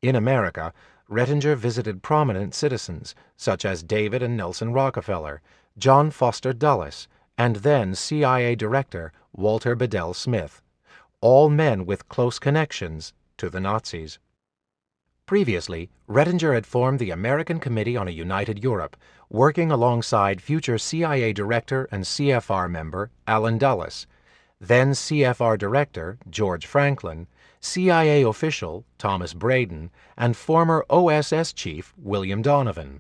In America, Rettinger visited prominent citizens such as David and Nelson Rockefeller, John Foster Dulles, and then CIA Director Walter Bedell Smith, all men with close connections to the Nazis. Previously, Rettinger had formed the American Committee on a United Europe, working alongside future CIA Director and CFR member Allen Dulles, then CFR Director George Franklin, CIA official Thomas Braden, and former OSS Chief William Donovan.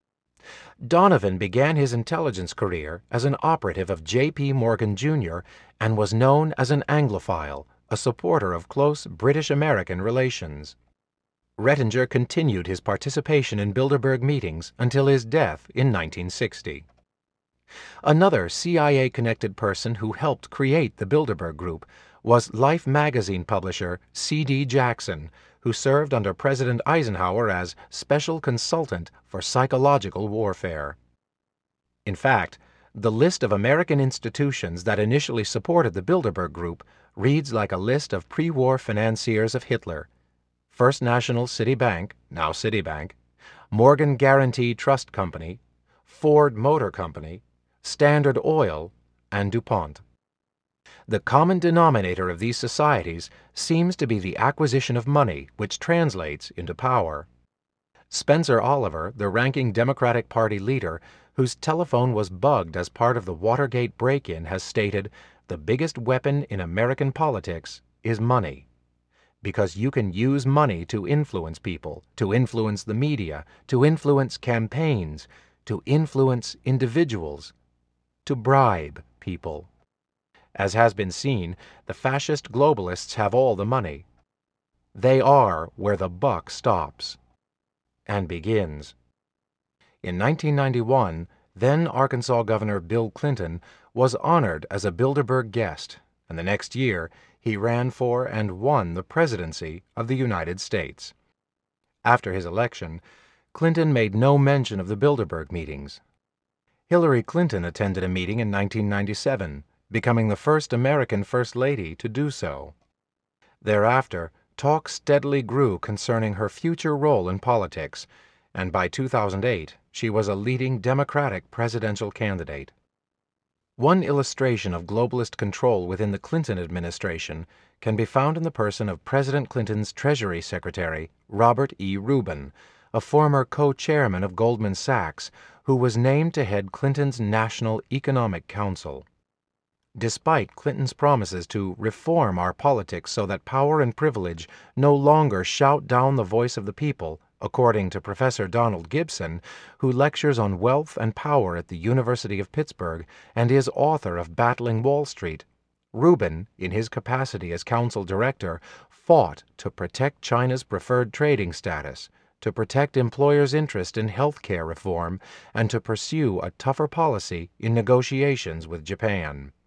Donovan began his intelligence career as an operative of J.P. Morgan, Jr. and was known as an Anglophile, a supporter of close British-American relations. Rettinger continued his participation in Bilderberg meetings until his death in 1960. Another CIA-connected person who helped create the Bilderberg Group was Life magazine publisher C.D. Jackson, who served under President Eisenhower as Special Consultant for Psychological Warfare. In fact, the list of American institutions that initially supported the Bilderberg Group reads like a list of pre-war financiers of Hitler: First National City Bank, now Citibank, Morgan Guaranty Trust Company, Ford Motor Company, Standard Oil, and DuPont. The common denominator of these societies seems to be the acquisition of money, which translates into power. Spencer Oliver, the ranking Democratic Party leader, whose telephone was bugged as part of the Watergate break-in, has stated, "The biggest weapon in American politics is money. Because you can use money to influence people, to influence the media, to influence campaigns, to influence individuals, to bribe people." As has been seen, the fascist globalists have all the money. They are where the buck stops and begins. In 1991, then Arkansas Governor Bill Clinton was honored as a Bilderberg guest, and the next year he ran for and won the presidency of the United States. After his election, Clinton made no mention of the Bilderberg meetings. Hillary Clinton attended a meeting in 1997, becoming the first American First Lady to do so. Thereafter, talk steadily grew concerning her future role in politics, and by 2008 she was a leading Democratic presidential candidate. One illustration of globalist control within the Clinton administration can be found in the person of President Clinton's Treasury Secretary, Robert E. Rubin, a former co-chairman of Goldman Sachs, who was named to head Clinton's National Economic Council. Despite Clinton's promises to reform our politics so that power and privilege no longer shout down the voice of the people, according to Professor Donald Gibson, who lectures on wealth and power at the University of Pittsburgh and is author of Battling Wall Street, Rubin, in his capacity as council director, fought to protect China's preferred trading status, to protect employers' interest in health care reform, and to pursue a tougher policy in negotiations with Japan.